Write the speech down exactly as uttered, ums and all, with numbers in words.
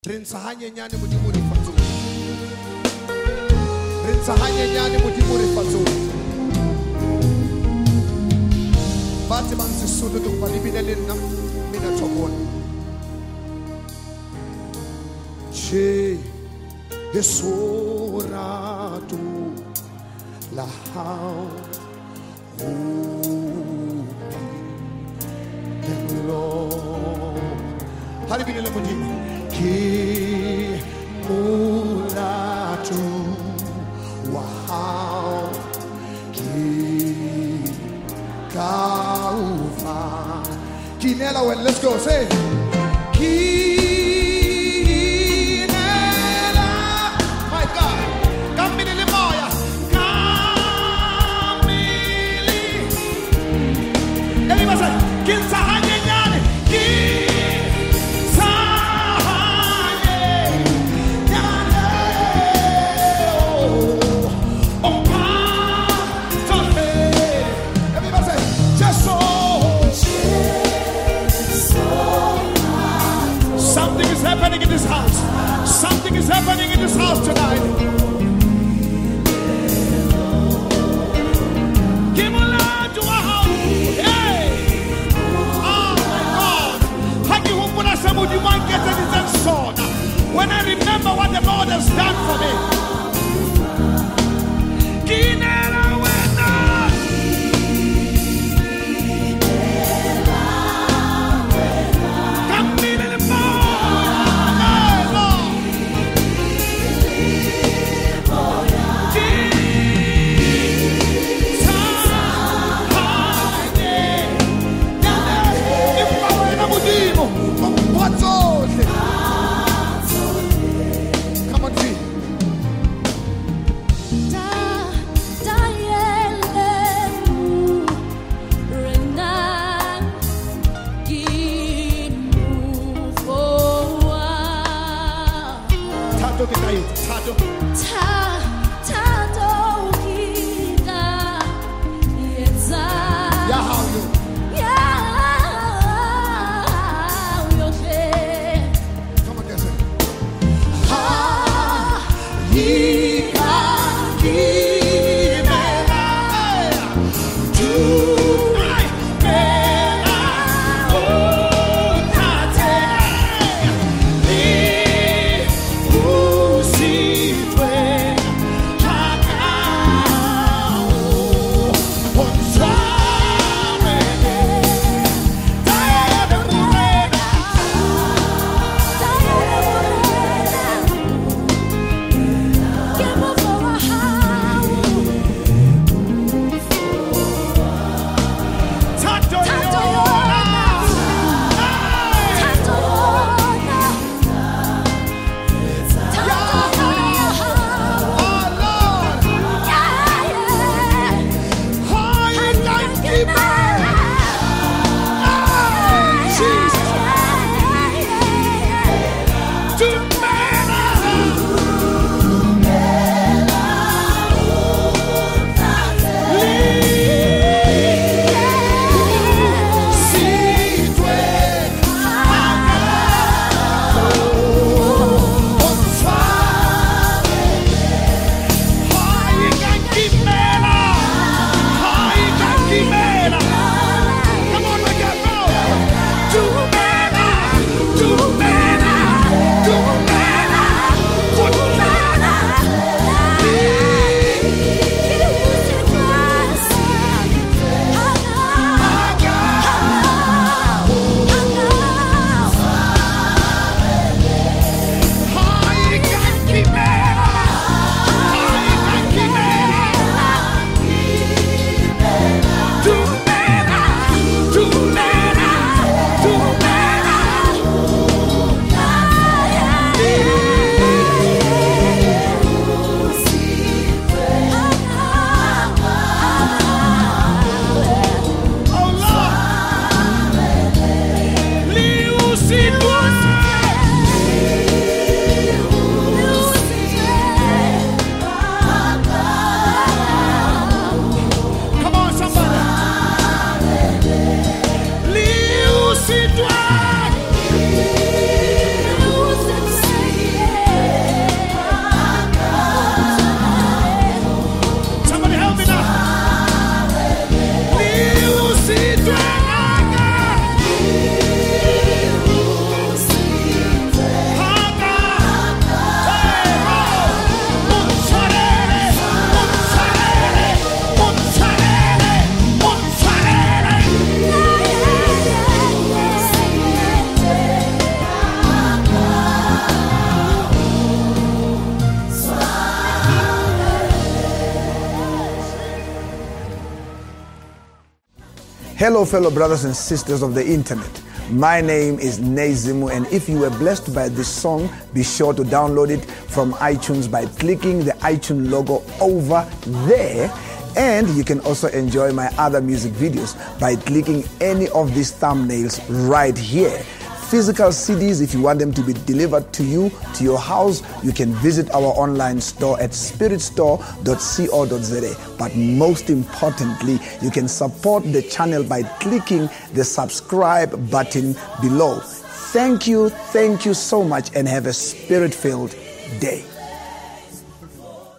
Rinsahanye nyane modimo re fatso. Rinsahanye nyane modimo re fatso. Bate bang sesudo to palibine le nna mina thokona. Che esoratu la hao Halibine le modimo ki mulatu wow ki kaufa kinela well, let's go say kinela my God kamile le moya kamile everybody say kinsahanye nyane ki happening in this house. Something is happening in this house tonight. Give a lot to our house. Hey! Oh my God. How do you put us up with you might get this sword? When I remember what the Lord has done for me. Way Hello, fellow brothers and sisters of the internet. My name is Nezimu, and if you were blessed by this song, be sure to download it from iTunes by clicking the iTunes logo over there. And you can also enjoy my other music videos by clicking any of these thumbnails right here. Physical C Ds, if you want them to be delivered to you, to your house, you can visit our online store at spirit store dot co dot za. But most importantly, you can support the channel by clicking the subscribe button below. Thank you, thank you so much, and have a spirit-filled day.